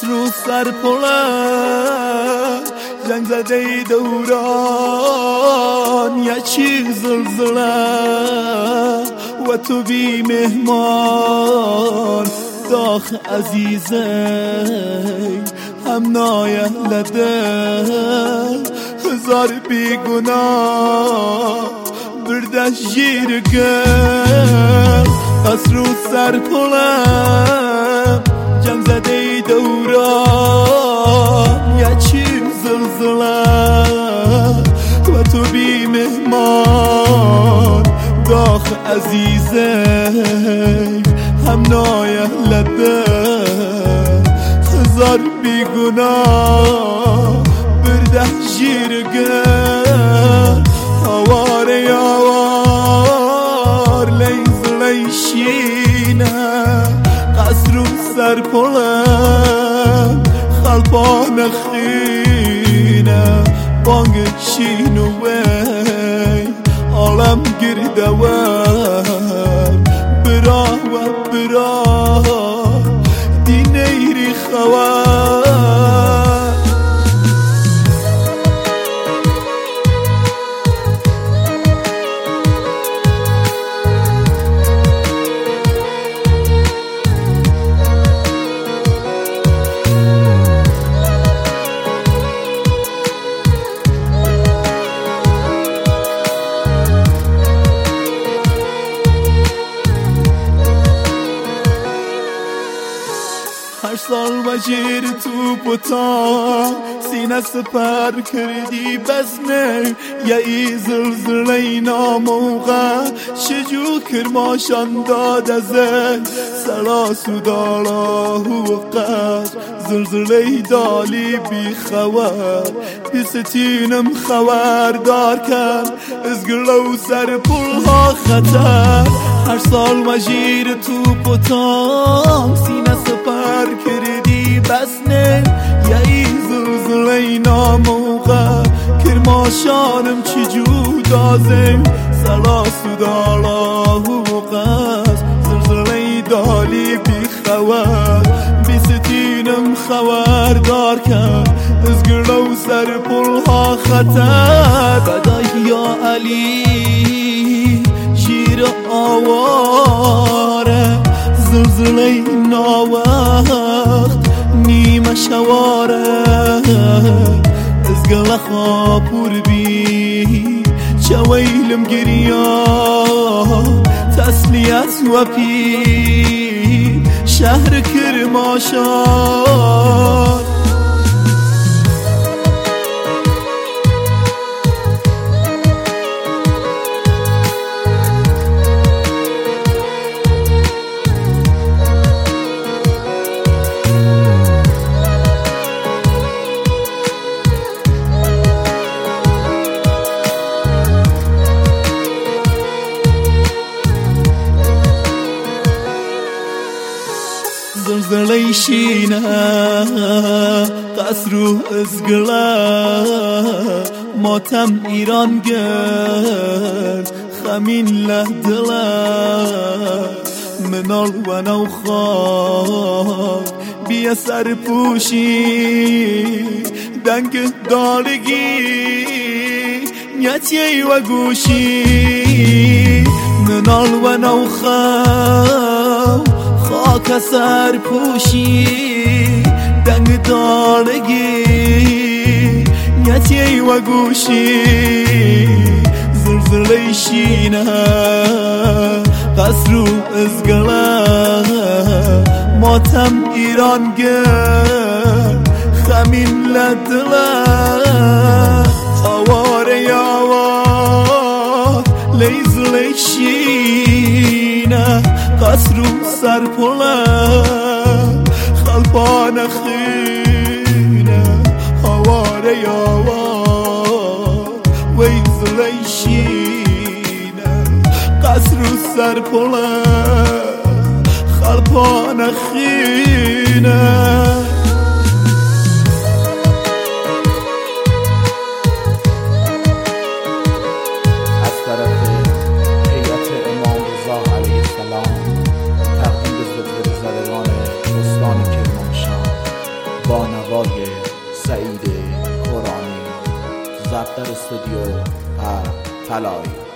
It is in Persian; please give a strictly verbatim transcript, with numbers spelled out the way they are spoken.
رو سر پلم جنگ زده ای دوران یه چی زلزله و تو بی مهمان داخ عزیزه هم نایه لده هزار بی گناه بردش جیرگه از رو سر پلم جنگ زده ای دوران یه چی زلزله و تو بی مهمان داخ عزیزه هم نایه لده هزار بی گناه برده جیرگه آواره آوار لیز لیشینه قصر و سر پلم خلبان خینه بانگ شین و وی عالم گرده و برا و برا دینیری خواه هر سال وجیر توپ و تا سینه سپر کردی بزنه یه ای زلزله ناموقع شجو کرماشان داد ازه سلاس و دالا و قد زلزله دالی بی خبر بی ستینم خبردار کرد از گلو سر پلها خطر هر سال وجیر توپ و تا سینه سپر کردی بسنه یه ای زلزله ناموقع کرماشانم چی جودازم سلاس و دالا و قصد زلزله دالی بی خبر بی ستینم خبردار کرد از گلو سر پلها خطر بدای یا علی شیر آواره زلزله ناوقت نیمه شواره از گل خاپور بی چه ویلم گریا تسلیت و پی شهر کرماشان زلزله شینه قصر و ازگله ماتم ایران گرد خمین لهدله منال و نوخار بیا سر پوشی دنگ دالگی نیتی و گوشی منال و نوخار خاک سر پوشی دنگ دالگی نیتی و گوشی زلزله شینه قصر و ازگله ماتم ایران گرد خمین لدله آواره آوار لیز لیشینه قصر و سر پلم خلبان خینه آواره آوار ویز لیشینه قصر و سر پلم خلبان خینه صدای سعید خورانی، ضبط در استودیو طلایی.